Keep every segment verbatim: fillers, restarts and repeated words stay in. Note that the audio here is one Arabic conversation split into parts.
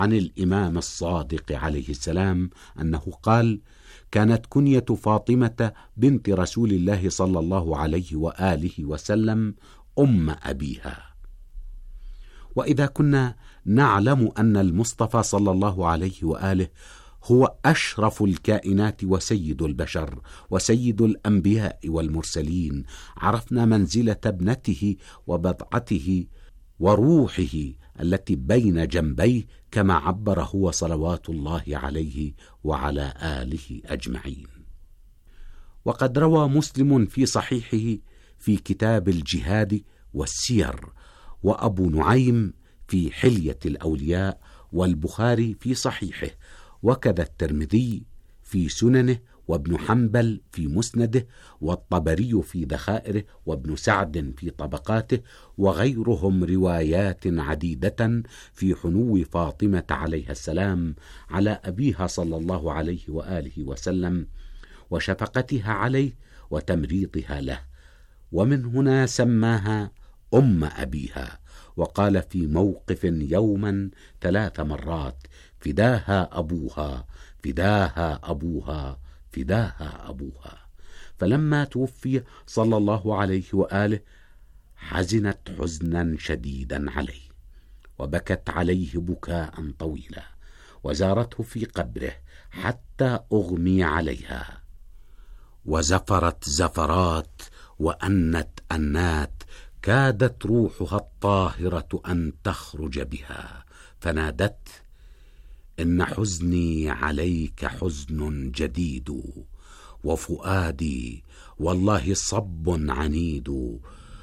عن الإمام الصادق عليه السلام أنه قال: كانت كنية فاطمة بنت رسول الله صلى الله عليه وآله وسلم أم أبيها. وإذا كنا نعلم أن المصطفى صلى الله عليه وآله هو أشرف الكائنات وسيد البشر وسيد الأنبياء والمرسلين، عرفنا منزلة ابنته وبضعته وروحه التي بين جنبيه، كما عبر هو صلوات الله عليه وعلى آله أجمعين. وقد روى مسلم في صحيحه في كتاب الجهاد والسير، وأبو نعيم في حلية الأولياء، والبخاري في صحيحه، وكذا الترمذي في سننه، وابن حنبل في مسنده، والطبري في ذخائره، وابن سعد في طبقاته، وغيرهم روايات عديدة في حنو فاطمة عليها السلام على أبيها صلى الله عليه وآله وسلم، وشفقتها عليه وتمريضها له، ومن هنا سماها أم أبيها. وقال في موقف يوما ثلاث مرات: فداها أبوها، فداها أبوها، فداها أبوها. فلما توفي صلى الله عليه وآله حزنت حزنا شديدا عليه، وبكت عليه بكاء طويلا، وزارته في قبره حتى أغمي عليها، وزفرت زفرات وأنت أنات، كادت روحها الطاهرة أن تخرج بها، فنادت: إن حزني عليك حزن جديد، وفؤادي والله صب عنيد،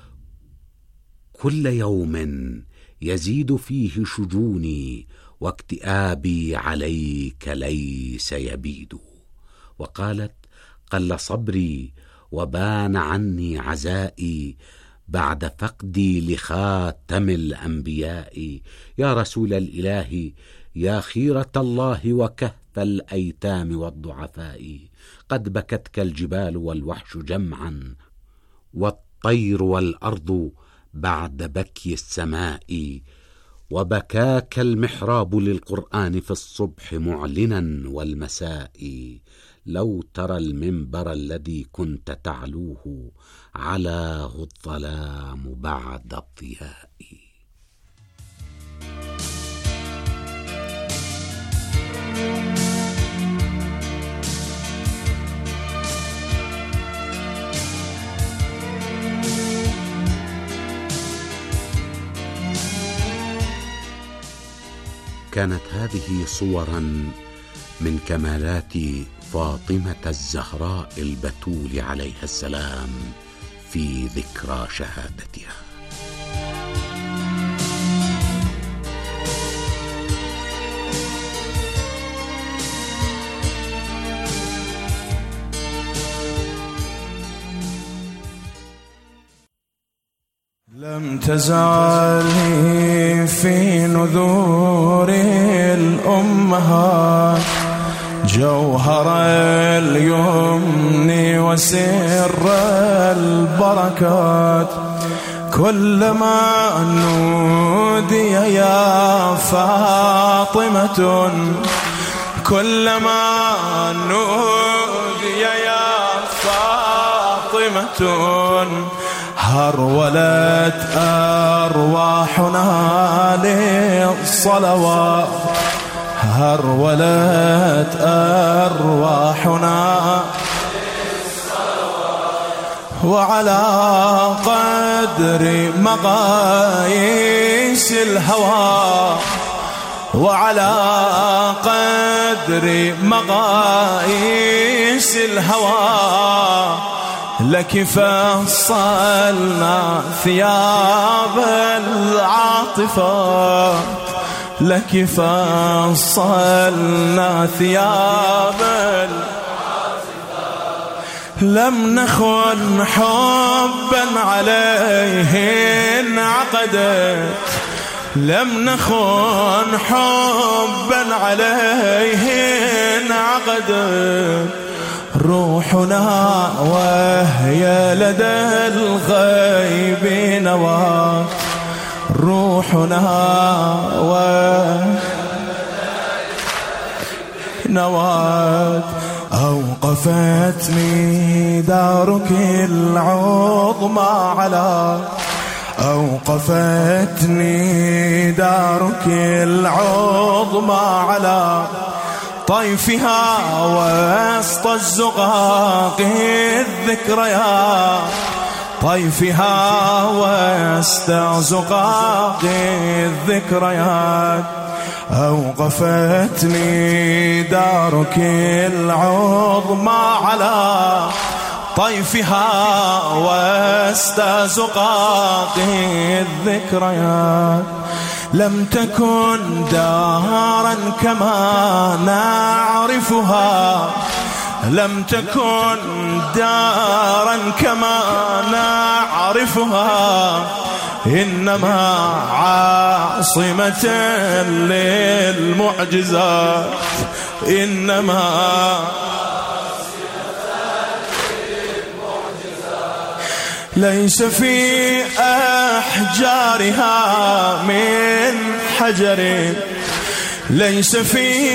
كل يوم يزيد فيه شجوني، واكتئابي عليك ليس يبيد. وقالت: قل صبري وبان عني عزائي، بعد فقدي لخاتم الأنبياء. يا رسول الإله، يا خيرة الله وكهف الأيتام والضعفاء، قد بكتك الجبال والوحش جمعا، والطير والأرض بعد بكي السماء، وبكاك المحراب للقرآن في الصبح معلنا والمساء. لو ترى المنبر الذي كنت تعلوه، علاه الظلام بعد الضياء. كانت هذه صورا من كمالات فاطمة الزهراء البتول عليها السلام في ذكرى شهادتها. لم تزالي في نذور الأمهات، جوهر اليمن وسر البركات، كلما نودي يا فاطمة، كلما نودي يا فاطمة، هرولت أرواحنا للصلوات، هرولت أرواحنا للصلوات، وعلى قدر مقاييس الهوى، وعلى قدر مقاييس الهوى، لك فصلنا ثياب العاطفة، لك فصلنا ثياب العاطفة، لم نخن حبا عليه انعقدت، لم نخن حبا عليه انعقدت، روحنا وهي لدى الغيب نوات، روحنا وهي لدى نوات أوقفتني دارك العظمى على أوقفتني دارك العظمى على طيفها وسط الزقاق الذكريات طيفها وسط زقاق الذكريات أوقفتني دارك العظمى على طيفها وسط زقاق الذكريات لم تكن دارا كما نعرفها لم تكن دارا كما نعرفها إنما عاصمة للمعجزات إنما ليس في أحجارها من حجر ليس في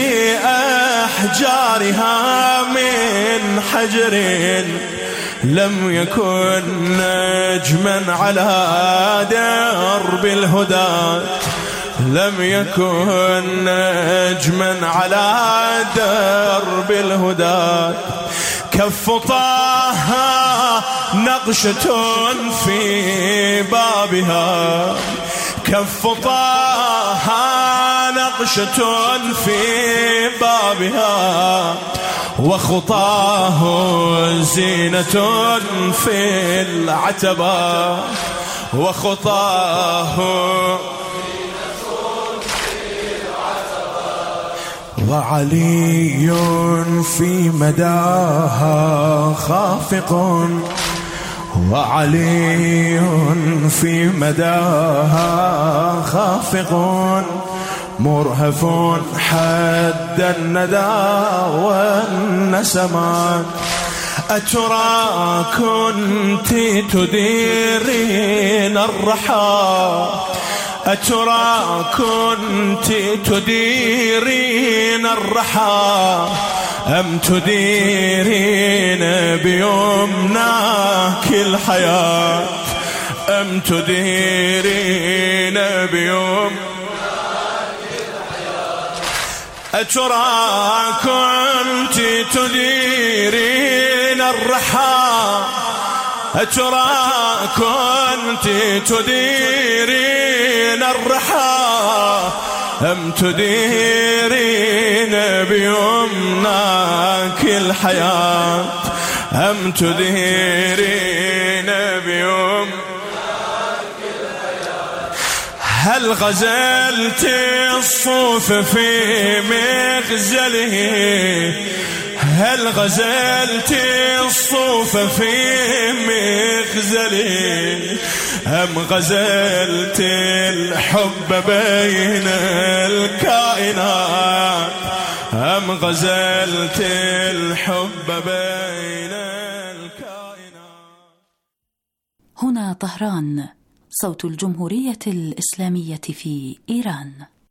أحجارها من حجر لم يكن نجما على درب الهدى لم يكن نجما على درب الهدى كف طه نقشة في بابها كف طه نقشة في بابها وخطاه زينة في العتبة وخطاه وعلي في مداها خافق وعلي في مداها خافق مرهف حد الندى والنسمات أترى كنت تديرين الرحى أترى كنت تديرين الرحى أم تديرين بيمناك الحياة أم تديرين بيمناك الحياة أترى كنت تديرين الرحى أترى كنت تديرين الرحى أم تديرين بيمناك الحياة أم تديرين بيمناك الحياة هل غزلت الصوف في مغزله هل غزلت الصوف في مغزله أم غزلت الحب بين الكائنات أم غزلت الحب بين الكائنات. هنا طهران، صوت الجمهورية الإسلامية في إيران.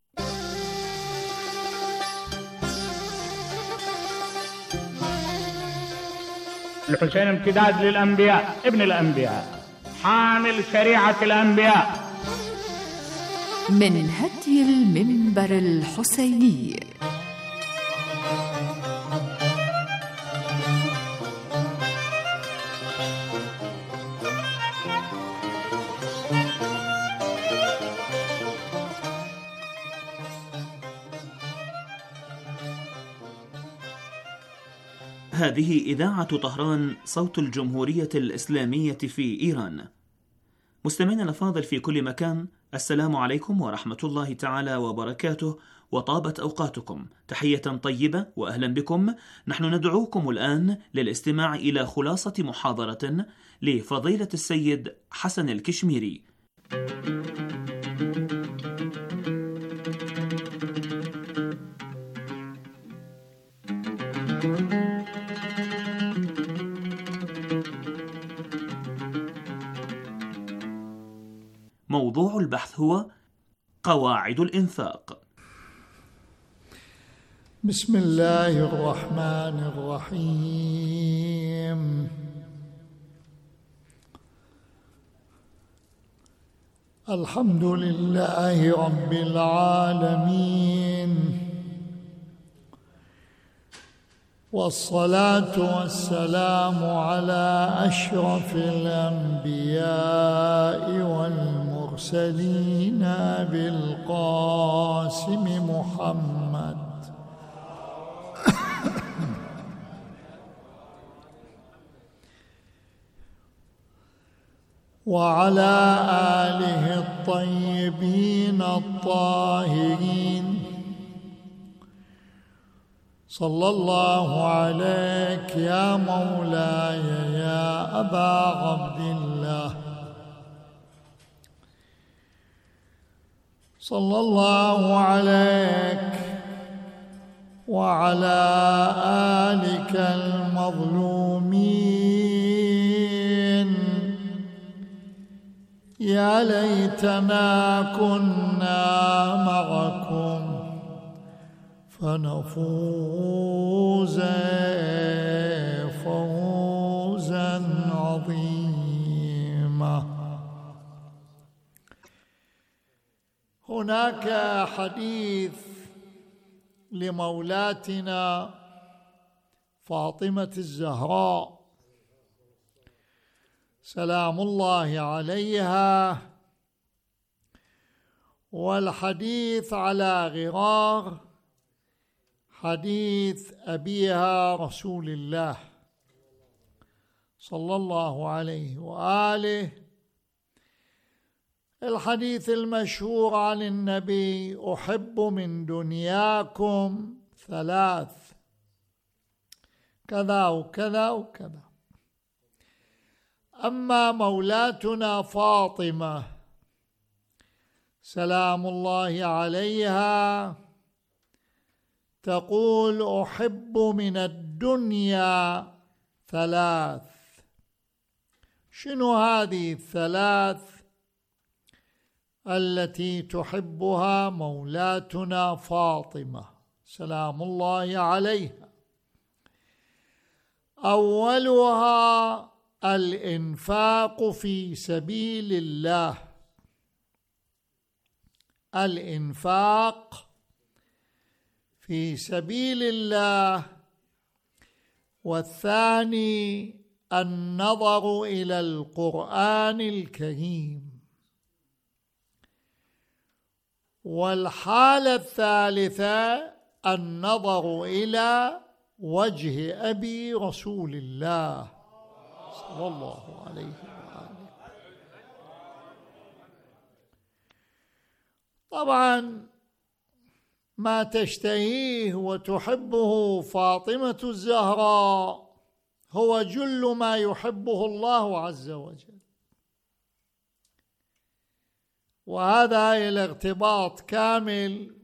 الحسين امتداد للأنبياء، ابن الأنبياء، حامل شريعة الأنبياء. من هدي المنبر الحسيني. هذه إذاعة طهران، صوت الجمهورية الإسلامية في إيران. مستمعينا الأفاضل في كل مكان، السلام عليكم ورحمة الله تعالى وبركاته، وطابت أوقاتكم. تحية طيبة وأهلا بكم. نحن ندعوكم الآن للاستماع إلى خلاصة محاضرة لفضيلة السيد حسن الكشميري. موضوع البحث هو قواعد الإنفاق. بسم الله الرحمن الرحيم. الحمد لله رب العالمين، والصلاة والسلام على أشرف الأنبياء والمرسلين بالقاسم محمد وعلى آله الطيبين الطاهرين. صلى الله عليك يا مولاي يا أبا عبد الله، صلى الله عليك وعلى آلك المظلومين. يا ليتنا كنا معكم فنفوز فوزا عظيما. هناك حديث لمولاتنا فاطمة الزهراء سلام الله عليها، والحديث على غرار حديث أبيها رسول الله صلى الله عليه وآله. الحديث المشهور عن النبي: أحب من دنياكم ثلاث، كذا وكذا وكذا. أما مولاتنا فاطمة سلام الله عليها تقول: أحب من الدنيا ثلاث. شنو هذه الثلاث التي تحبها مولاتنا فاطمة سلام الله عليها؟ أولها الإنفاق في سبيل الله، الإنفاق في سبيل الله. والثاني النظر إلى القرآن الكريم. والحالة الثالثة النظر إلى وجه أبي رسول الله صلى الله عليه وآله. طبعا ما تشتهيه وتحبه فاطمة الزهراء هو جل ما يحبه الله عز وجل، وهذا الارتباط كامل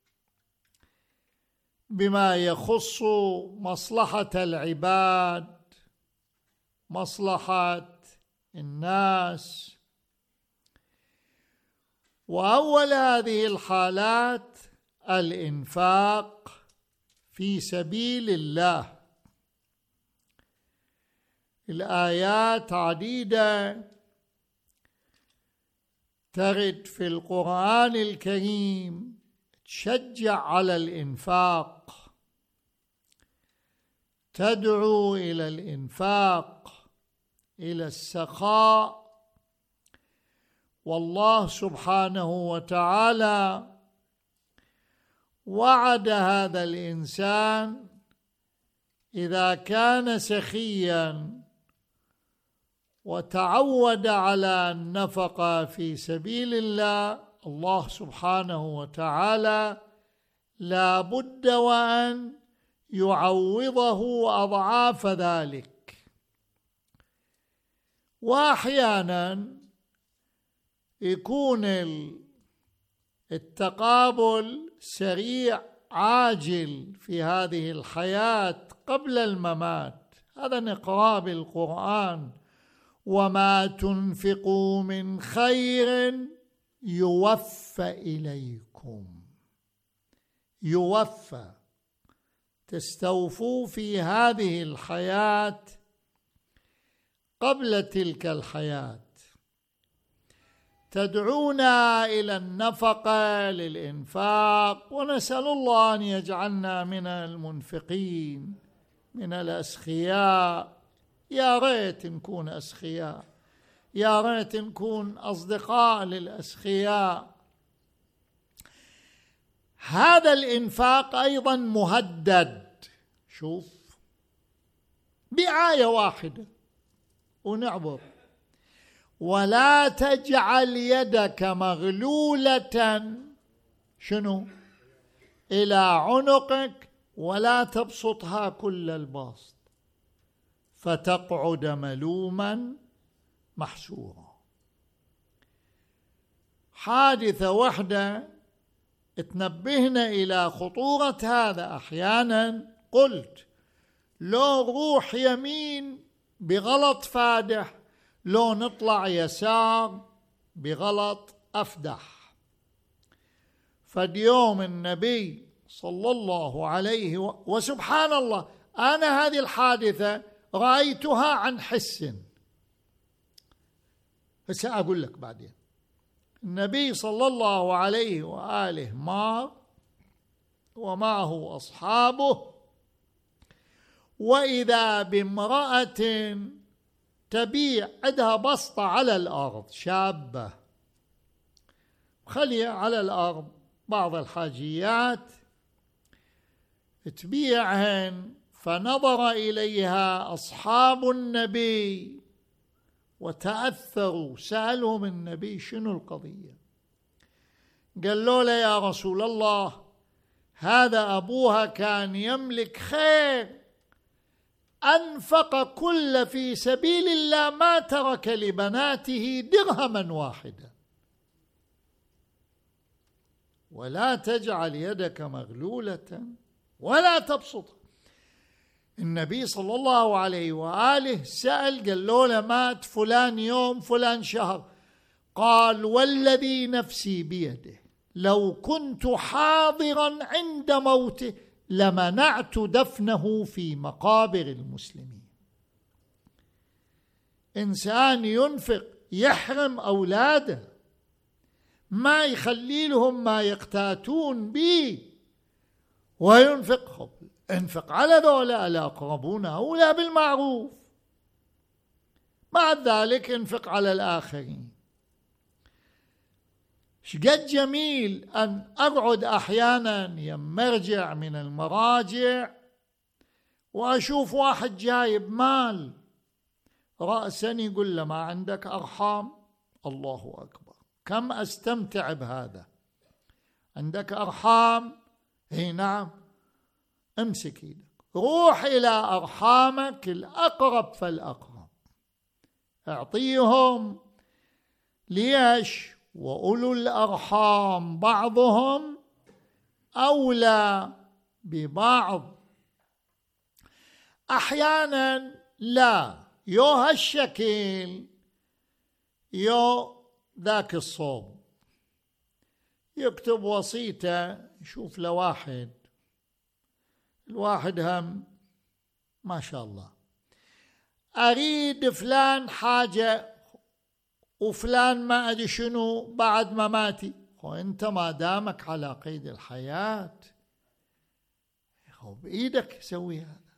بما يخص مصلحة العباد، مصلحة الناس. وأول هذه الحالات الإنفاق في سبيل الله. الآيات عديدة ترد في القرآن الكريم تشجع على الإنفاق، تدعو إلى الإنفاق، إلى السخاء. والله سبحانه وتعالى وعد هذا الإنسان إذا كان سخيا وتعود على النفقة في سبيل الله، الله سبحانه وتعالى لا بد وأن يعوضه أضعاف ذلك. وأحيانا يكون التقابل سريع عاجل في هذه الحياة قبل الممات. هذا نقرأ بالقرآن: وما تنفقوا من خير يوفى إليكم. يوفى تستوفوا في هذه الحياة قبل تلك الحياة، تدعونا إلى النفقة للإنفاق، ونسأل الله أن يجعلنا من المنفقين من الأسخياء. يا ريت نكون أسخياء، يا ريت نكون أصدقاء للأسخياء. هذا الإنفاق أيضا مهدد، شوف، بآية واحدة ونعبر: ولا تجعل يدك مغلولة شنو إلى عنقك ولا تبسطها كل البسط فتقعد ملوما محسورا. حادثة واحدة تنبهنا إلى خطورة هذا. أحيانا قلت لو روح يمين بغلط فادح، لو نطلع يسار بغلط أفدح. فاليوم النبي صلى الله عليه و... وسبحان الله، أنا هذه الحادثة رأيتها عن حس، بس أقول لك بعدين. النبي صلى الله عليه وآله مار ومعه أصحابه، وإذا بامرأة تبيع عندها بسطة على الأرض، شابة خليها على الأرض بعض الحاجيات تبيعهن. فنظر إليها أصحاب النبي وتأثروا، سألهم النبي شنو القضية؟ قالوا له يا رسول الله هذا أبوها كان يملك خير، أنفق كل في سبيل الله، ما ترك لبناته درهما واحدا. ولا تجعل يدك مغلولة ولا تبسطها. النبي صلى الله عليه وآله سأل، قال له مات فلان يوم فلان شهر، قال والذي نفسي بيده لو كنت حاضرا عند موته لمنعت دفنه في مقابر المسلمين. إنسان ينفق يحرم أولاده، ما يخلي لهم ما يقتاتون به، وينفق خب انفق على ذولا الأقربون أولى بالمعروف، مع ذلك انفق على الآخرين. شقد جميل أن أقعد أحيانا يمرجع من المراجع وأشوف واحد جايب مال، رأسا يقول له ما عندك أرحام؟ الله أكبر، كم أستمتع بهذا. عندك أرحام؟ هي نعم، امسك ايدك روح إلى أرحامك الأقرب فالأقرب، اعطيهم. ليش؟ وأولو الأرحام بعضهم أولى ببعض. أحيانا لا، يو هالشكل يو ذاك الصوب، يكتب وصيته، يشوف لواحد، الواحد هم ما شاء الله أريد فلان حاجة وفلان ما أدري شنو بعد ما ماتي. وأنت ما دامك على قيد الحياة بإيدك سوي هذا،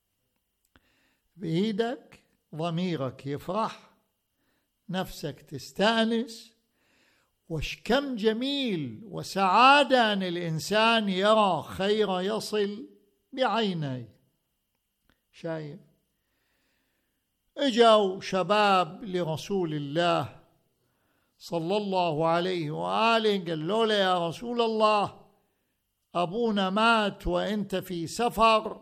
بإيدك، ضميرك يفرح، نفسك تستأنس. وش كم جميل وسعادة أن الإنسان يرى خير يصل بعيني. شايف؟ اجوا شباب لرسول الله صلى الله عليه وآله، قالوا له يا رسول الله أبونا مات وأنت في سفر،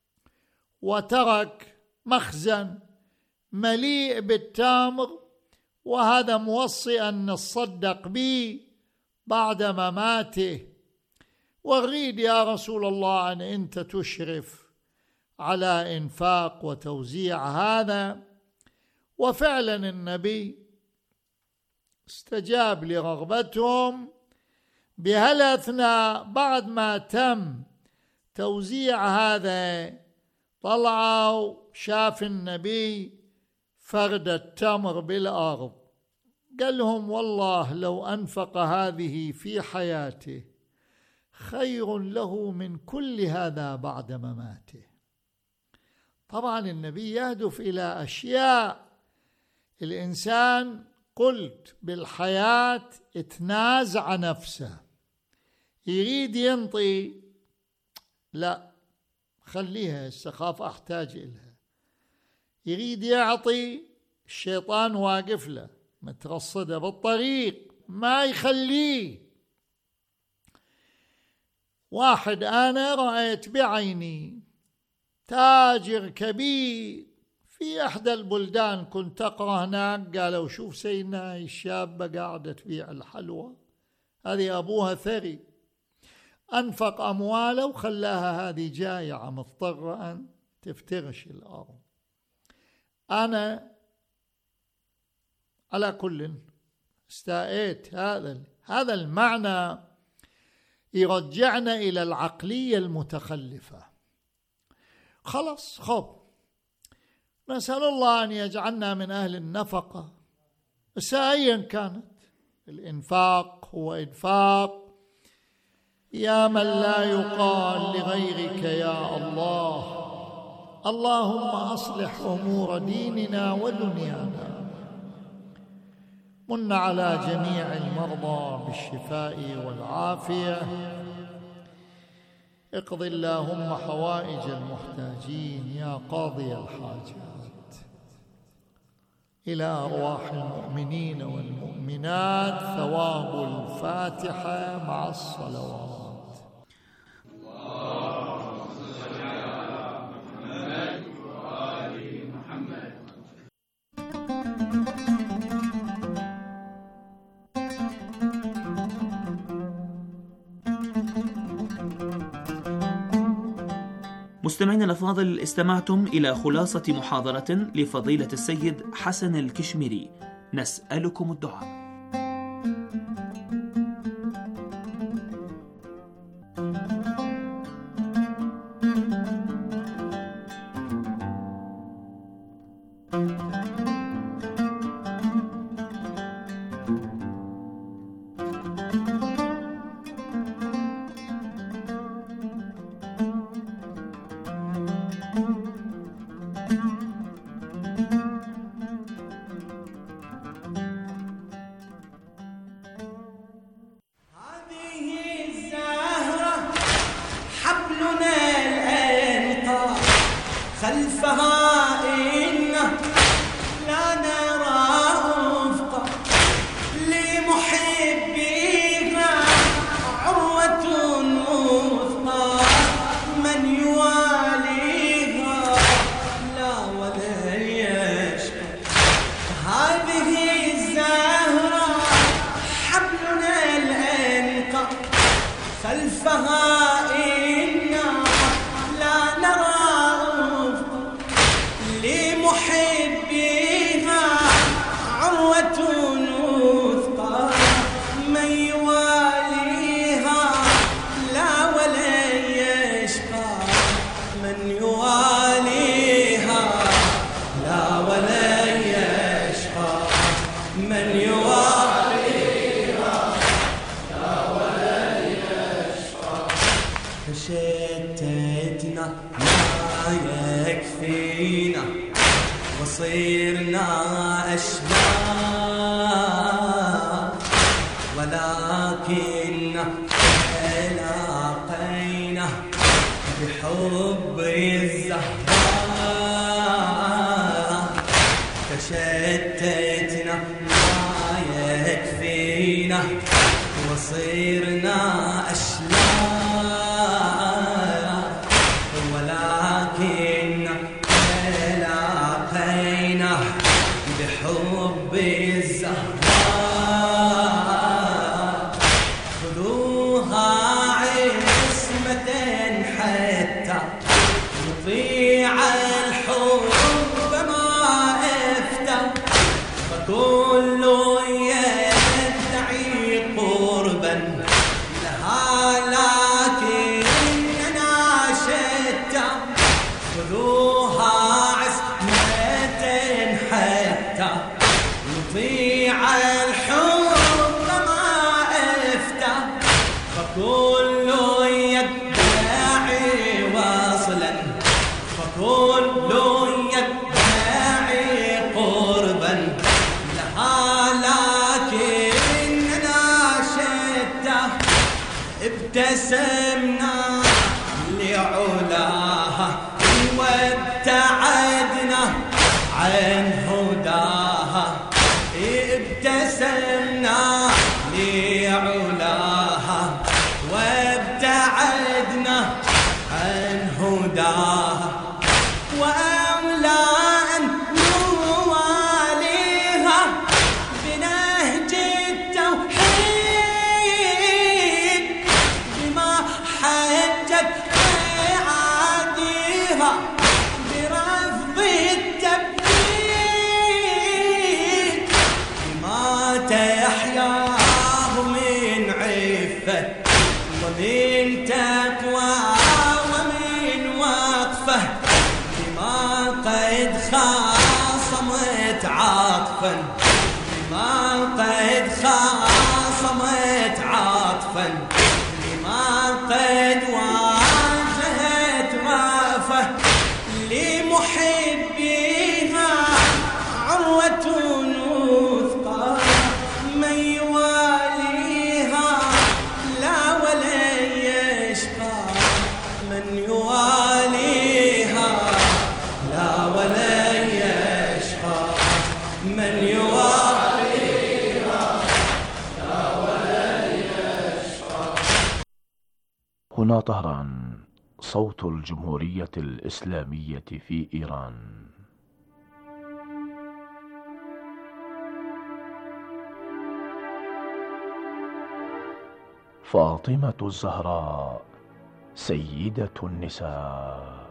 وترك مخزن مليء بالتمر، وهذا موصي أن نصدق به بعد مماته، ونريد يا رسول الله أن أنت تشرف على إنفاق وتوزيع هذا. وفعلا النبي استجاب لرغبتهم. بهالأثناء بعد ما تم توزيع هذا طلعوا شاف النبي فرد التمر بالأرض، قال لهم والله لو أنفق هذه في حياته خير له من كل هذا بعد مماته. طبعا النبي يهدف إلى أشياء الإنسان قلت بالحياة اتنازع نفسه، يريد ينطي لا خليها استخاف أحتاج إلها، يريد يعطي الشيطان واقف له مترصده بالطريق ما يخليه. واحد أنا رأيت بعيني تاجر كبير في إحدى البلدان، كنت أقرأ هناك، قالوا شوف سيدنا الشابة قاعدة تبيع الحلوى، هذه أبوها ثري، أنفق أمواله وخلاها هذه جائعة مضطرة أن تفترش الأرض. أنا على كل استاءت هذا هذا المعنى يرجعنا إلى العقلية المتخلفة. خلص خب نسأل الله أن يجعلنا من أهل النفقة، بس أيا كانت الإنفاق هو إنفاق يا من لا يقال لغيرك يا الله. اللهم أصلح أمور ديننا ودنيانا، من على جميع المرضى بالشفاء والعافية، اقض اللهم حوائج المحتاجين يا قاضي الحاجات. إلى أرواح المؤمنين والمؤمنات ثواب الفاتحة مع الصلوات. مستمعينا الأفاضل، استمعتم إلى خلاصة محاضرة لفضيلة السيد حسن الكشميري. نسألكم الدعاء. خلفها إنه لا نرى أفقا لمحبيها عروة وثقى، من يواليها لا ولا يشقى. هذه الزهرة حبلنا الأنقى، خلفها إنا لا نرى لمحبيها عروة وثقى، من يواليها لا ولا يشقى، من يواليها لا ولا يشقى، من يواليها لا ولا يشقى. فشتتنا ما يكفينا وصيرنا أشباه، ولكن تلاقينا بحب الزهراء. فشتتنا ما يكفينا وصيرنا أشباه، ولكن تلاقينا بحب الزهراء. خذوها عصمة حتى يطيع الحب ما افتى، فكل يدعي قربا لها، لكننا خذوها عصمة حتى نطيع الحب ما افتى فكل يدعي واصلا فكل يدعي قربا لها لكننا شتى ابتسمنا لعلاها وابتعدنا عن هداها ابتسمنا لعلاها وابتعدنا عن هداها وأولى أن نواليها بنهج التوحيد بما حجت عاديها برفض التبديد بما تحياه من عفة ومن تقوى ومن وقفة بما قد خاصمت عاطفا بما قد خاصمت عاطفا بما قد واجهت وافة لمحبيها عروة وثقى من يواليها لا ولا يشقى من يواليها لا ولا يشقى من يواليها لا ولا يشقى. هنا طهران، صوت الجمهورية الإسلامية في إيران. فاطمة الزهراء سيدة النساء.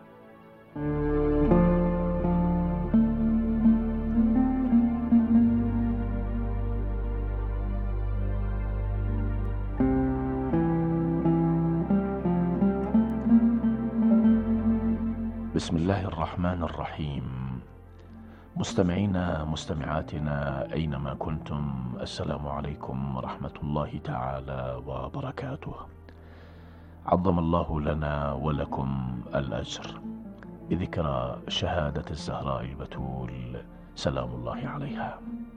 بسم الله الرحمن الرحيم. مستمعينا مستمعاتنا أينما كنتم، السلام عليكم ورحمة الله تعالى وبركاته. عظم الله لنا ولكم الأجر بذكرى شهادة الزهراء البتول سلام الله عليها.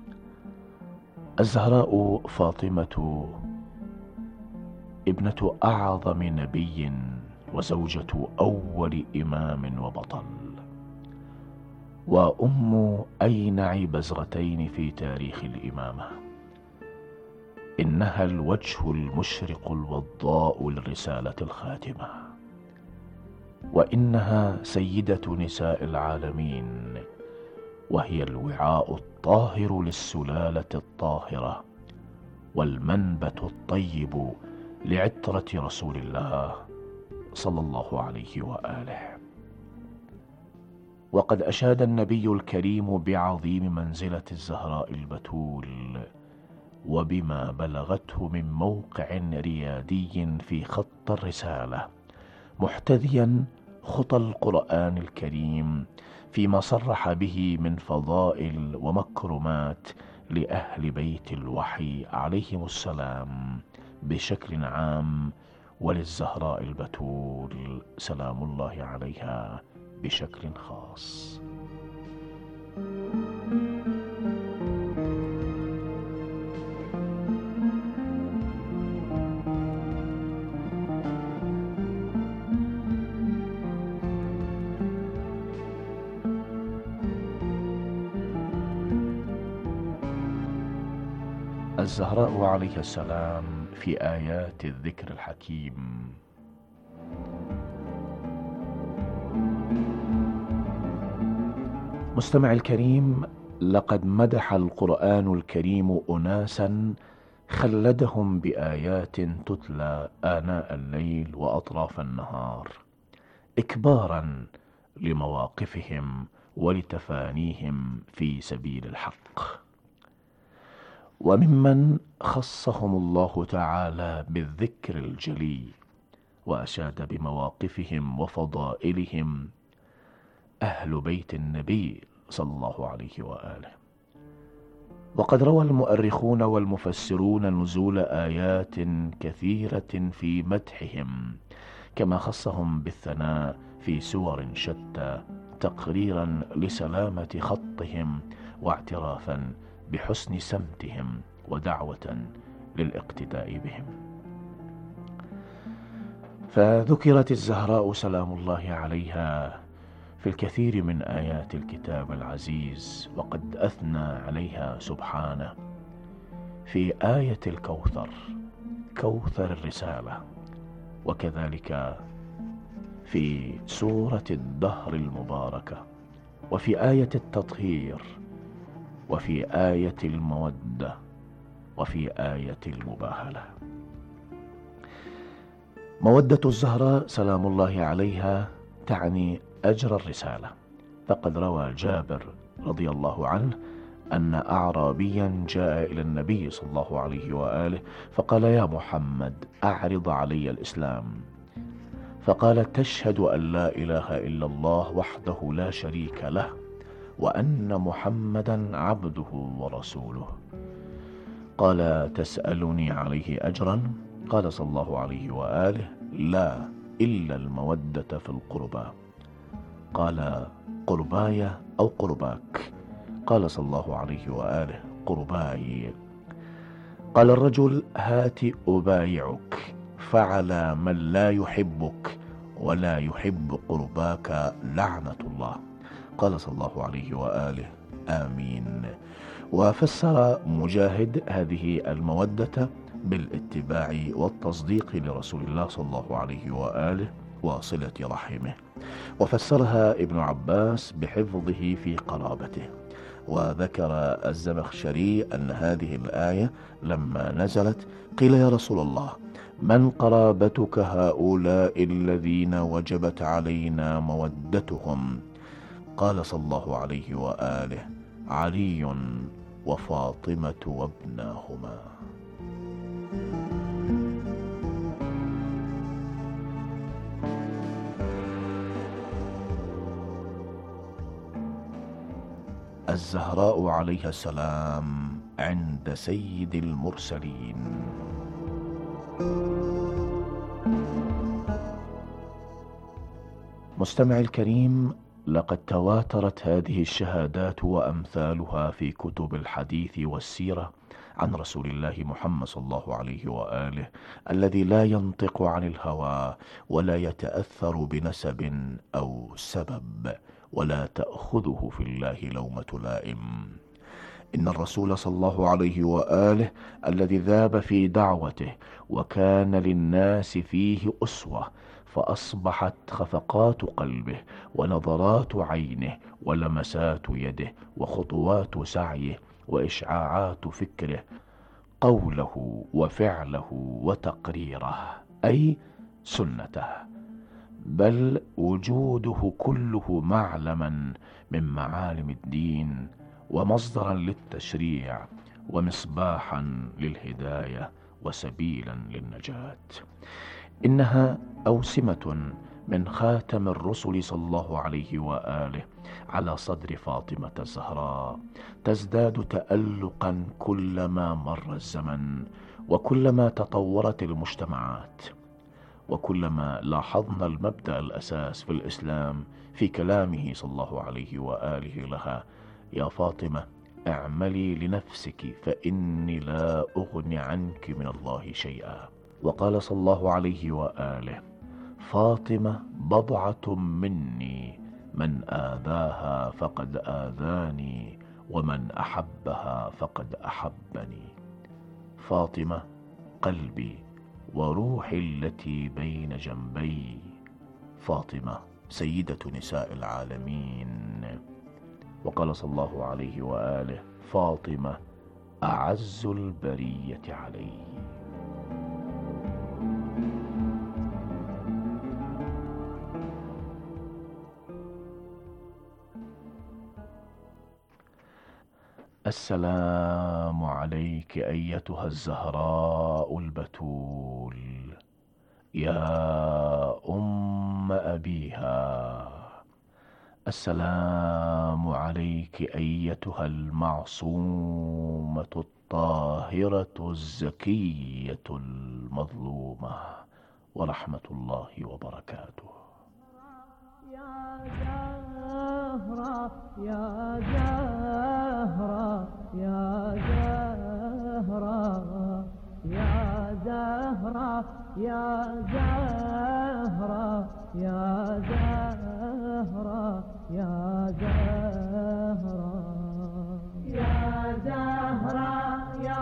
الزهراء فاطمة ابنة أعظم نبي وزوجة أول إمام وبطل، وأم أينع بزرتين في تاريخ الإمامة. إنها الوجه المشرق الوضاء للرسالة الخاتمة، وإنها سيدة نساء العالمين، وهي الوعاء الطاهر للسلالة الطاهرة والمنبت الطيب لعطرة رسول الله صلى الله عليه وآله. وقد أشاد النبي الكريم بعظيم منزلة الزهراء البتول وبما بلغته من موقع ريادي في خط الرسالة، محتذيا خطى القرآن الكريم فيما صرح به من فضائل ومكرمات لأهل بيت الوحي عليهم السلام بشكل عام، وللزهراء البتول سلام الله عليها بشكل خاص. الزهراء عليها السلام في آيات الذكر الحكيم. مستمع الكريم، لقد مدح القرآن الكريم أناسا خلدهم بآيات تتلى آناء الليل وأطراف النهار، إكبارا لمواقفهم ولتفانيهم في سبيل الحق. وممن خصهم الله تعالى بالذكر الجلي وأشاد بمواقفهم وفضائلهم أهل بيت النبي صلى الله عليه وآله. وقد روى المؤرخون والمفسرون نزول آيات كثيرة في مدحهم، كما خصهم بالثناء في سور شتى تقريرا لسلامة خطهم واعترافا بحسن سمتهم ودعوة للاقتداء بهم. فذكرت الزهراء سلام الله عليها في الكثير من آيات الكتاب العزيز، وقد أثنى عليها سبحانه في آية الكوثر، كوثر الرسالة، وكذلك في سورة الدهر المباركة، وفي آية التطهير، وفي آية المودة، وفي آية المباهلة. مودة الزهراء سلام الله عليها تعني أجر الرسالة، فقد روى جابر رضي الله عنه أن أعرابيا جاء إلى النبي صلى الله عليه وآله فقال: يا محمد أعرض علي الإسلام. فقال: تشهد أن لا إله إلا الله وحده لا شريك له وأن محمدا عبده ورسوله. قال: تسألني عليه أجرا؟ قال صلى الله عليه وآله: لا، إلا المودة في القربى. قال: قرباي أو قرباك؟ قال صلى الله عليه وآله: قرباي. قال الرجل: هات أبايعك. فعلى من لا يحبك ولا يحب قرباك لعنة الله. قال صلى الله عليه وآله: آمين. وفسر مجاهد هذه المودة بالاتباع والتصديق لرسول الله صلى الله عليه وآله وصلة رحمه، وفسرها ابن عباس بحفظه في قرابته. وذكر الزمخشري أن هذه الآية لما نزلت قيل: يا رسول الله، من قرابتك هؤلاء الذين وجبت علينا مودتهم؟ قال صلى الله عليه وآله: علي وفاطمة وابناهما. الزهراء عليها السلام عند سيد المرسلين. مستمع الكريم، لقد تواترت هذه الشهادات وأمثالها في كتب الحديث والسيرة عن رسول الله محمد صلى الله عليه وآله، الذي لا ينطق عن الهوى ولا يتأثر بنسب أو سبب، ولا تأخذه في الله لومة لائم. إن الرسول صلى الله عليه وآله الذي ذاب في دعوته وكان للناس فيه أسوة، فأصبحت خفقات قلبه ونظرات عينه ولمسات يده وخطوات سعيه وإشعاعات فكره قوله وفعله وتقريره، أي سنته، بل وجوده كله معلما من معالم الدين ومصدرا للتشريع ومصباحا للهداية وسبيلا للنجاة. إنها أوسمة من خاتم الرسل صلى الله عليه وآله على صدر فاطمة الزهراء، تزداد تألقا كلما مر الزمن وكلما تطورت المجتمعات، وكلما لاحظنا المبدأ الأساس في الإسلام في كلامه صلى الله عليه وآله لها: يا فاطمة اعملي لنفسك فإني لا أغني عنك من الله شيئا. وقال صلى الله عليه وآله: فاطمة بضعة مني، من آذاها فقد آذاني ومن أحبها فقد أحبني. فاطمة قلبي وروحي التي بين جنبي، فاطمة سيدة نساء العالمين. وقال صلى الله عليه وآله: فاطمة أعز البرية علي. السلام عليك أيتها الزهراء البتول، يا أم أبيها، السلام عليك أيتها المعصومة الطاهرة الزكية المظلومة، ورحمة الله وبركاته. يا زهرة يا زهرة يا زهرة يا زهرة يا زهرة يا زهرة يا زهرة يا زهرة يا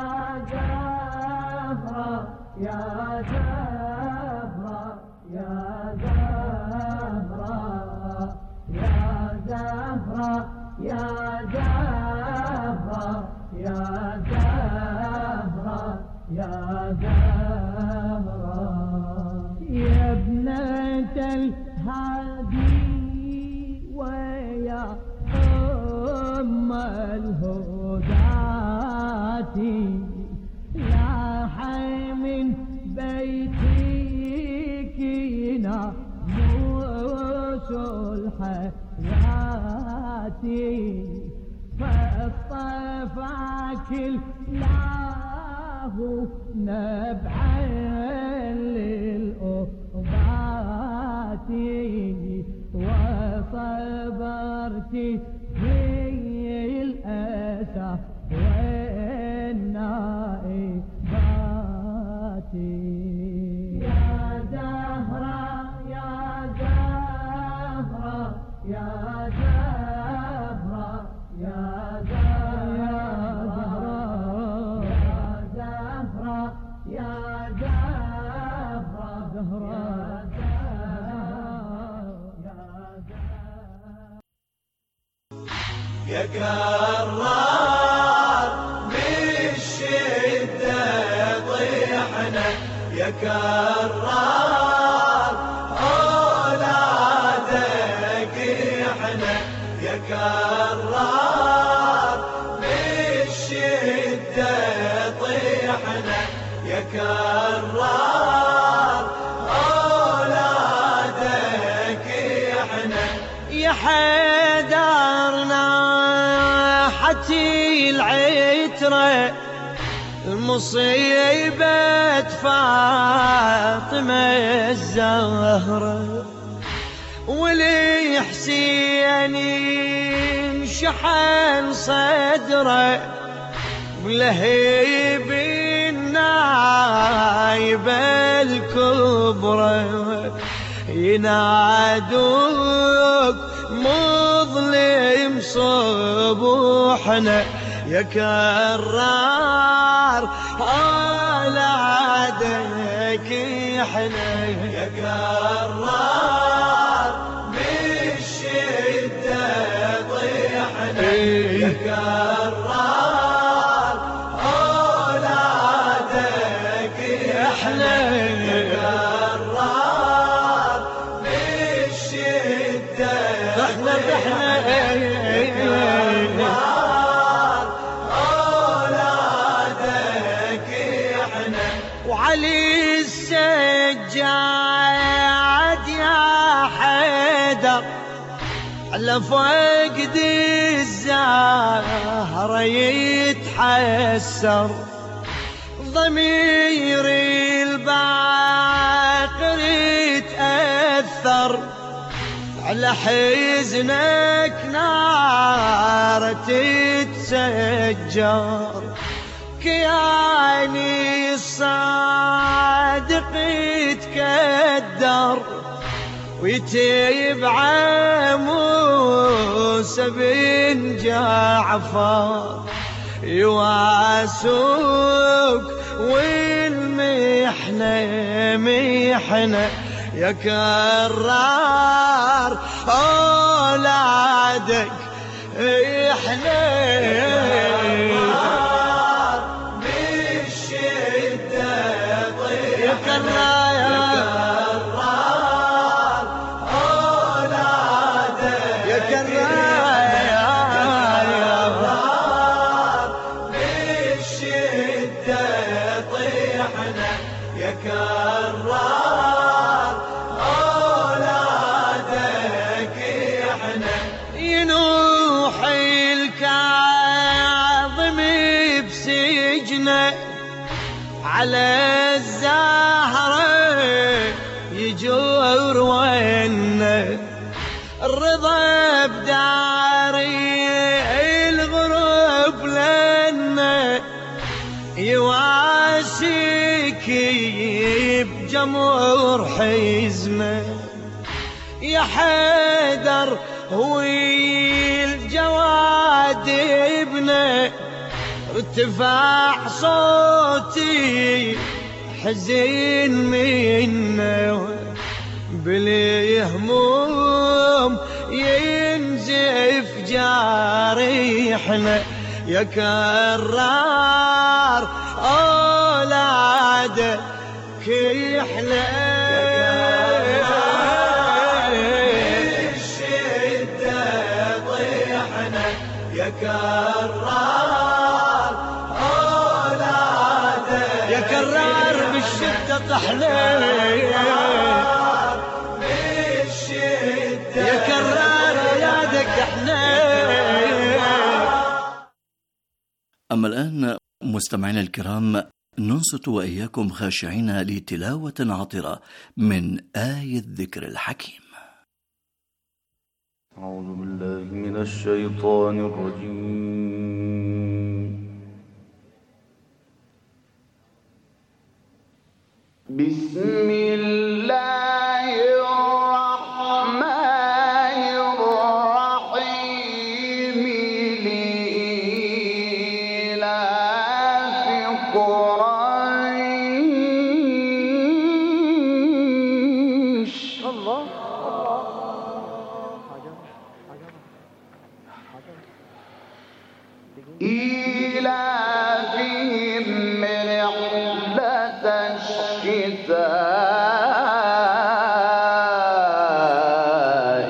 زهرة يا زهرة يا زهرة يا زهرة يا زهرة يا زهرة يا زهرة يا ابنة الهادي ويا أم الهداة لاحي من بيتك ناموس الحياة فاصطفاك الله نبعا للأبات وصبرت في الأسى والنائبات يا زهرة يا زهرة يا زهرة يا زهرة يا زهرة يا كرار بالشدة طيحنا يا كرار أولادك احنا يا كرار بالشدة طيحنا يا كرار أولادك احنا يا حيدرنا حتي العترة المصيبة فاطمة الزهرة ولي حسين شحن صدره ولهيب النايبة الكبرى ينادوك مظلم صبوحنا يا كرار أولادك احنا يا كرار بالشدة طيحنا يا كرار أولادك احنا يا كرار بالشدة احنا احنا وعلي السجاد يا حيدر على فقد الزهرة يتحسر ضميري الباقر يتأثر على حزنك نار تتسجر كياني الصادق يتكدر ويتبع موسى بن جعفر يواسوك والمحنة محنة يا كرار أولادك احنا يا كرار أولادك يا كرار بالشدة طيحنا يا كرار أولادك احنا على الزهرة يجور وينه الرضا بداري الغروب لنا يواسيك بجمهور حزمه يا حيدر هو الجواد ابنه ارتفاع صوتي حزين منه بالهموم ينزف جارحنا يا كرار أولادك يحلى الشدة طيحنا يا كرار أولادك يا كرار بالشدة طحنا يا كرار أولادك احنا. أما الآن مستمعينا الكرام ننصت وإياكم خاشعين لتلاوة عطرة من آية الذكر الحكيم. أعوذ بالله من الشيطان الرجيم. بسم الله الرحمن الرحيم. لإيلاف قريش. الله إيلافهم رحلة الشتاء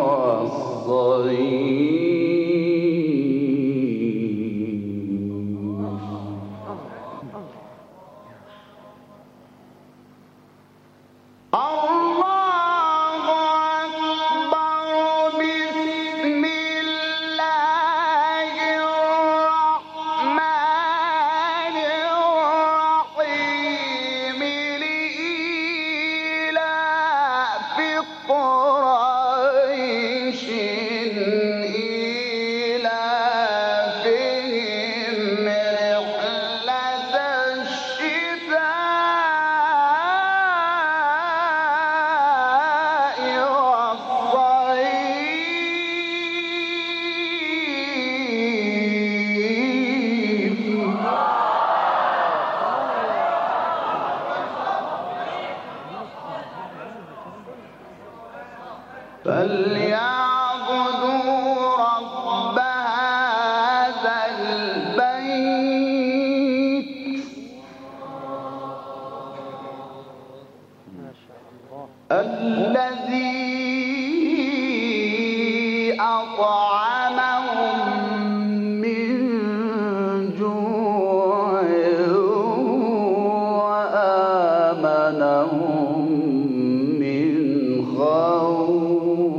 فليعبدوا رب هذا البيت الذي أطعمهم من جوع وآمنهم من خوف.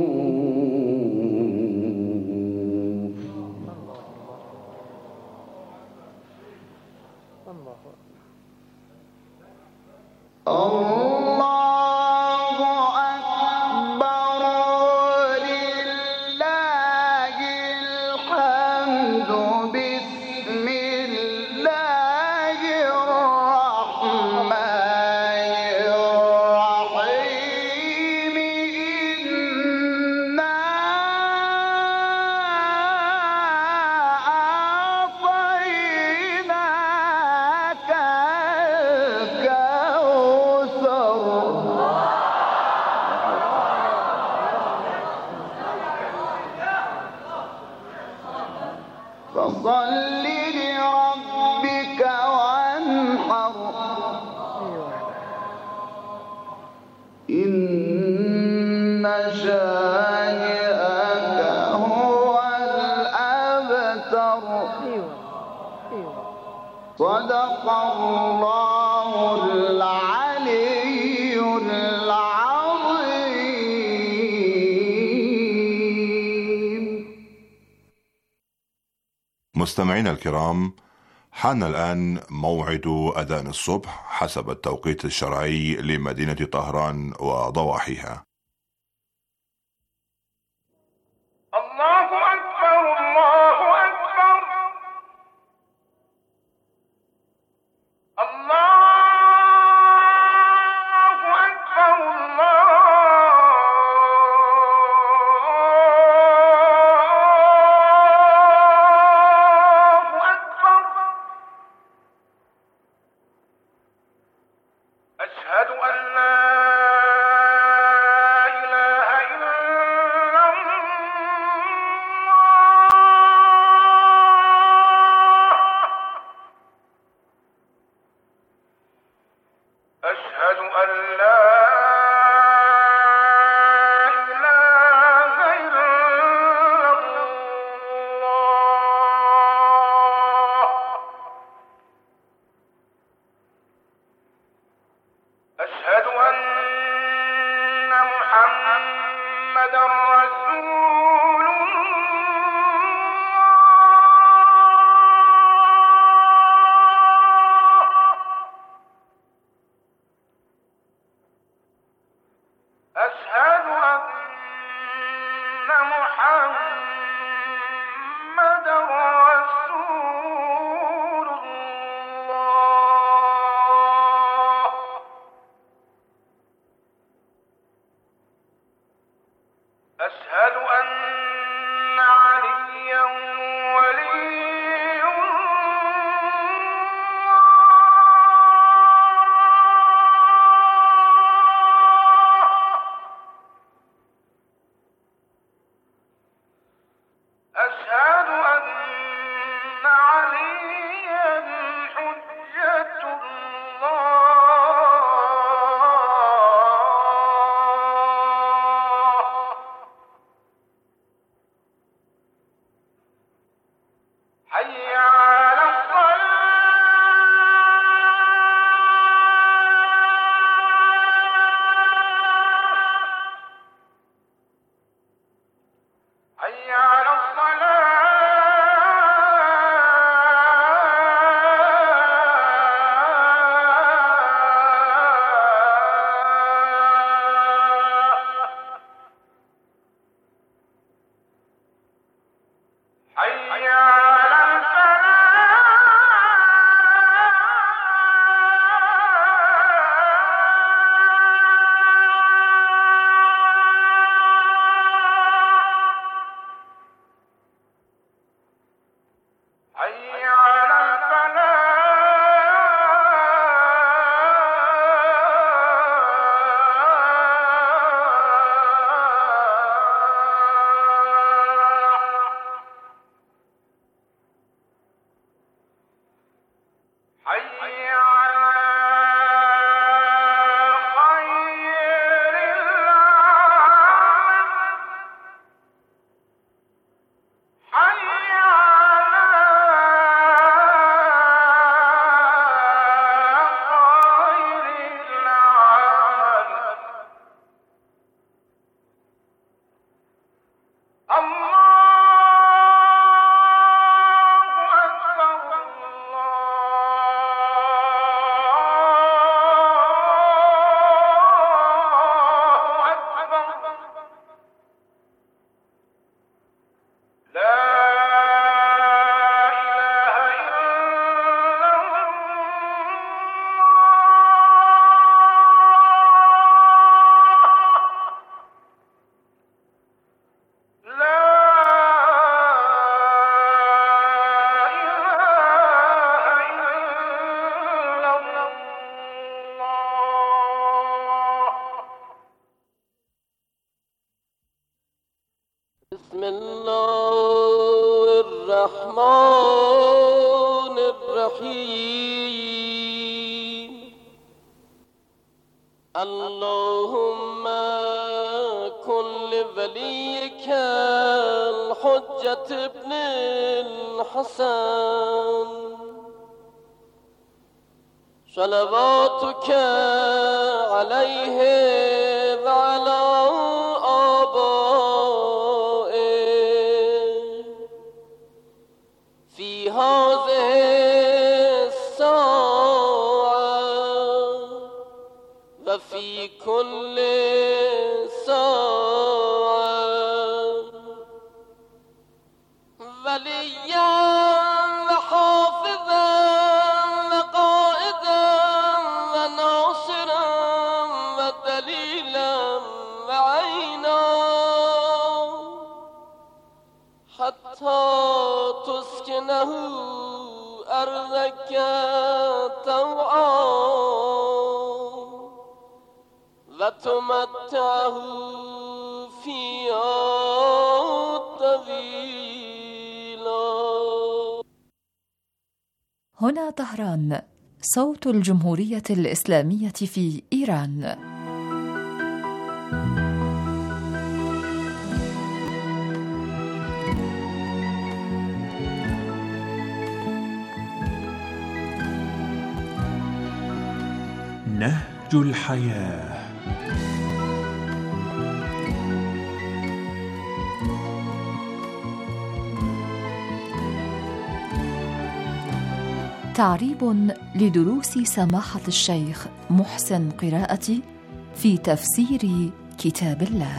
الله أكبر لله الحمد. بسم الله الرحمن الرحيم. إنا أعطيناك فصل لربك وانحر. إن شانئك هو الأبتر. صدق الله العلي العظيم. مستمعينا الكرام، حان الآن موعد أذان الصبح حسب التوقيت الشرعي لمدينة طهران وضواحيها. الله أكبر الله أكبر الله أكبر الله أكبر. أشهد أن لا إله إلا أشهد أن لا إله إلا الله. أشهد أن محمدا رسول أشهد أن محمدا رسول الله. أشهد أن عليا ولي أشهد أن عليا حجة الله. حي على الصلاة حي على الصلاة حي على حي على حي على خير العالم حي على خير العالم. الله أكبر الله أكبر. لا إله إلا الله. لا إله إلا الله. بسم الله الرحمن الرحيم. اللهم كن لوليك الحجة ابن الحسن صلواتك عليه وعلى آبائه في هذه نسكنه أرضك طوعا وتمتعه فيها طويلا. هنا طهران، صوت الجمهورية الإسلامية في إيران. نهج الحياة. تعريب لدروس سماحة الشيخ محسن قراءتي في تفسير كتاب الله.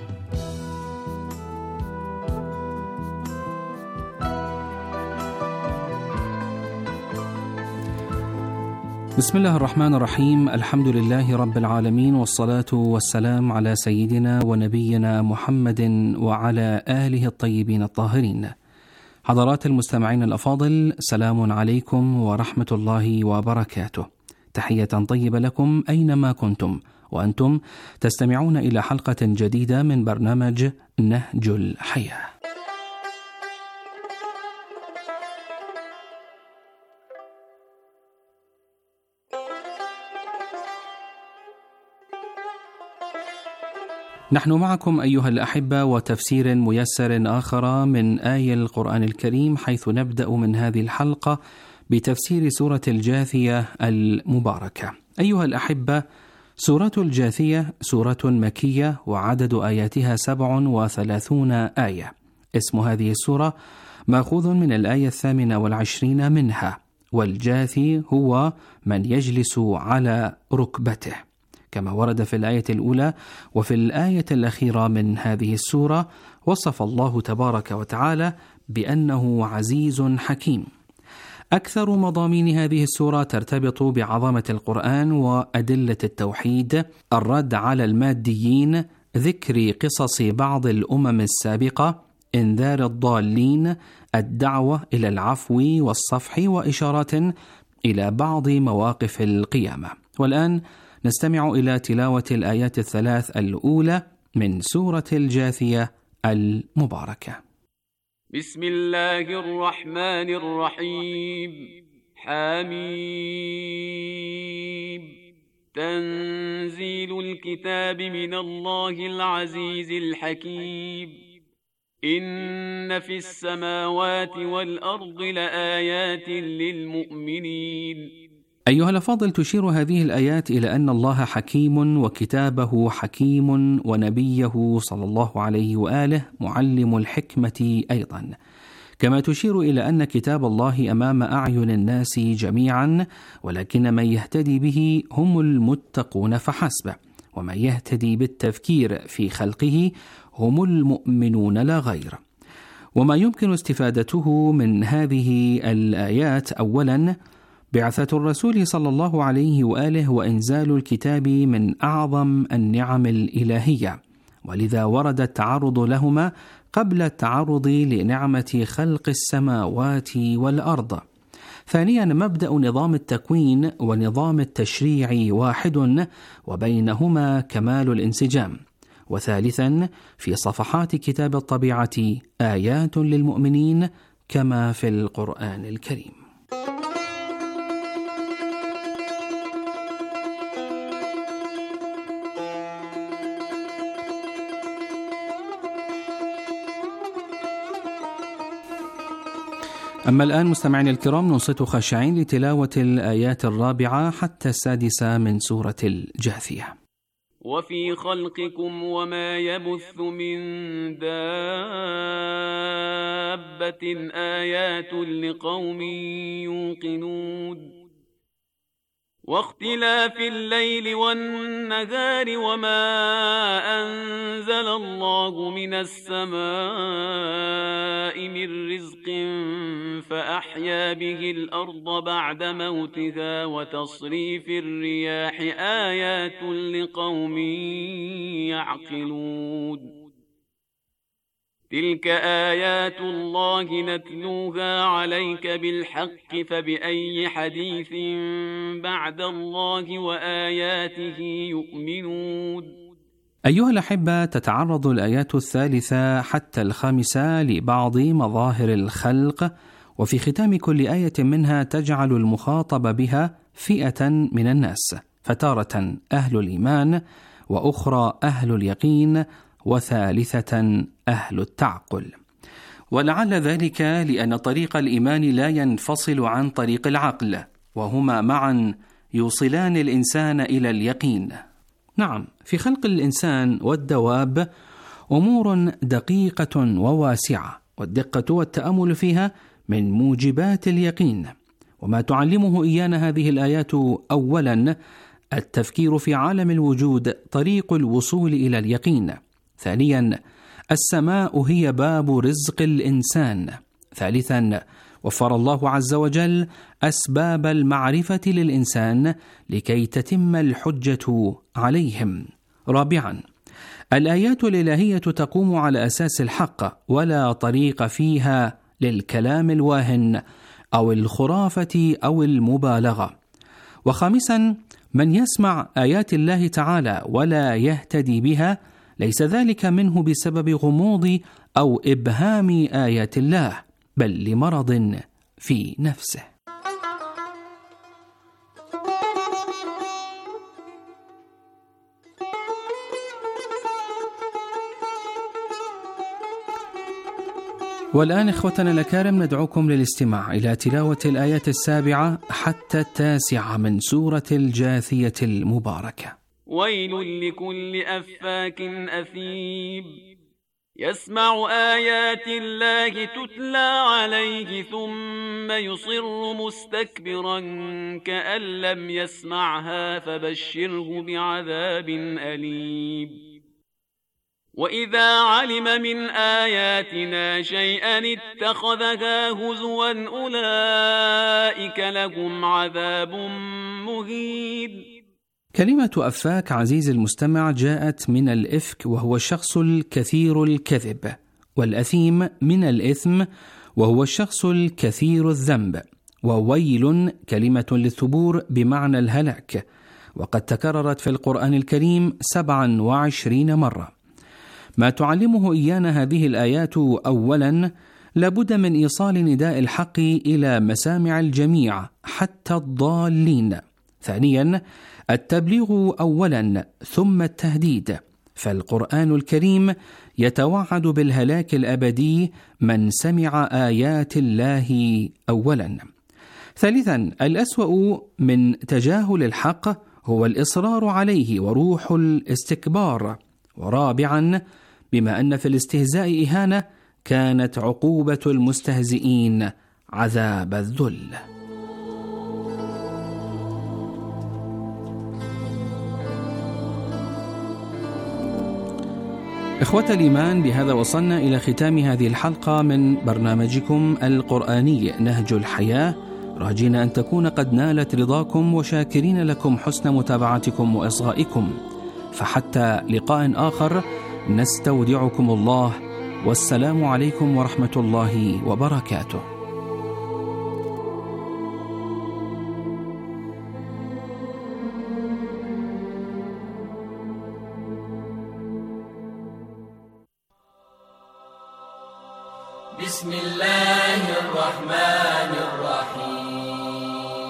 بسم الله الرحمن الرحيم. الحمد لله رب العالمين، والصلاة والسلام على سيدنا ونبينا محمد وعلى آله الطيبين الطاهرين. حضرات المستمعين الأفاضل، سلام عليكم ورحمة الله وبركاته. تحية طيبة لكم أينما كنتم، وأنتم تستمعون إلى حلقة جديدة من برنامج نهج الحياة. نحن معكم أيها الأحبة وتفسير ميسر آخر من آية القرآن الكريم، حيث نبدأ من هذه الحلقة بتفسير سورة الجاثية المباركة. أيها الأحبة، سورة الجاثية سورة مكية، وعدد آياتها سبع وثلاثون آية. اسم هذه السورة مأخوذ من الآية الثامنة والعشرين منها، والجاثي هو من يجلس على ركبته، كما ورد في الآية الأولى. وفي الآية الأخيرة من هذه السورة وصف الله تبارك وتعالى بأنه عزيز حكيم. أكثر مضامين هذه السورة ترتبط بعظمة القرآن وأدلة التوحيد، الرد على الماديين، ذكر قصص بعض الأمم السابقة، إنذار الضالين، الدعوة إلى العفو والصفح، وإشارات إلى بعض مواقف القيامة. والآن نستمع إلى تلاوة الآيات الثلاث الأولى من سورة الجاثية المباركة. بسم الله الرحمن الرحيم. حميم. تنزيل الكتاب من الله العزيز الحكيم. إن في السماوات والأرض لآيات للمؤمنين. أيها الأفاضل، تشير هذه الآيات إلى أن الله حكيم، وكتابه حكيم، ونبيه صلى الله عليه وآله معلم الحكمة أيضا، كما تشير إلى أن كتاب الله أمام أعين الناس جميعا، ولكن من يهتدي به هم المتقون فحسب، ومن يهتدي بالتفكير في خلقه هم المؤمنون لا غير. وما يمكن استفادته من هذه الآيات: أولا، بعثة الرسول صلى الله عليه وآله وإنزال الكتاب من أعظم النعم الإلهية، ولذا ورد التعرض لهما قبل التعرض لنعمة خلق السماوات والأرض. ثانيا، مبدأ نظام التكوين ونظام التشريع واحد، وبينهما كمال الانسجام. وثالثا، في صفحات كتاب الطبيعة آيات للمؤمنين كما في القرآن الكريم. أما الآن مستمعين الكرام، ننصت خاشعين لتلاوة الآيات الرابعة حتى السادسة من سورة الجاثية. وفي خلقكم وما يبث من دابة آيات لقوم يوقنون. واختلاف الليل والنهار وما أنزل الله من السماء من رزق فأحيا به الأرض بعد موتها وتصريف الرياح آيات لقوم يعقلون. تلك آيات الله نتلوها عليك بالحق فبأي حديث بعد الله وآياته يؤمنون. أيها الأحبة، تتعرض الآيات الثالثة حتى الخامسة لبعض مظاهر الخلق، وفي ختام كل آية منها تجعل المخاطب بها فئة من الناس، فتارة أهل الإيمان، وأخرى أهل اليقين، وثالثة أهل التعقل. ولعل ذلك لأن طريق الإيمان لا ينفصل عن طريق العقل، وهما معا يوصلان الإنسان إلى اليقين. نعم، في خلق الإنسان والدواب أمور دقيقة وواسعة، والدقة والتأمل فيها من موجبات اليقين. وما تعلمه إيانا هذه الآيات أولا التفكير في عالم الوجود طريق الوصول إلى اليقين. ثانيا السماء هي باب رزق الإنسان. ثالثا وفر الله عز وجل أسباب المعرفة للإنسان لكي تتم الحجة عليهم. رابعا الآيات الإلهية تقوم على أساس الحق، ولا طريق فيها للكلام الواهن أو الخرافة أو المبالغة. وخامسا من يسمع آيات الله تعالى ولا يهتدي بها ليس ذلك منه بسبب غموض أو إبهام آيات الله، بل لمرض في نفسه. والآن إخوتنا الأكارم ندعوكم للاستماع إلى تلاوة الآية السابعة حتى التاسعة من سورة الجاثية المباركة. ويل لكل أفاك أثيم يسمع آيات الله تتلى عليه ثم يصر مستكبرا كأن لم يسمعها فبشره بعذاب أليم. وإذا علم من آياتنا شيئا اتخذها هزوا أولئك لهم عذاب مهين. كلمة أفاك عزيز المستمع جاءت من الإفك، وهو الشخص الكثير الكذب، والأثيم من الإثم، وهو الشخص الكثير الذنب. وويل كلمة للثبور بمعنى الهلاك، وقد تكررت في القرآن الكريم سبعا وعشرين مرة. ما تعلمه إيانا هذه الآيات أولا لابد من إيصال نداء الحق إلى مسامع الجميع حتى الضالين. ثانيا التبليغ أولا ثم التهديد، فالقرآن الكريم يتوعد بالهلاك الأبدي من سمع آيات الله أولا. ثالثا الأسوأ من تجاهل الحق هو الإصرار عليه وروح الاستكبار. ورابعا بما أن في الاستهزاء إهانة كانت عقوبة المستهزئين عذاب الذل. إخوة الإيمان، بهذا وصلنا إلى ختام هذه الحلقة من برنامجكم القرآني نهج الحياة، راجين أن تكون قد نالت رضاكم وشاكرين لكم حسن متابعتكم وإصغائكم. فحتى لقاء آخر نستودعكم الله، والسلام عليكم ورحمة الله وبركاته. بسم الله الرحمن الرحيم.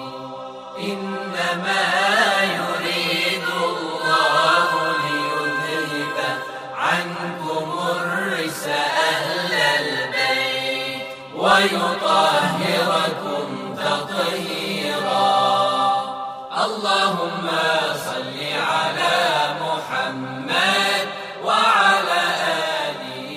إنما يريد الله ليذهب عنكم الرجس أهل البيت ويطهركم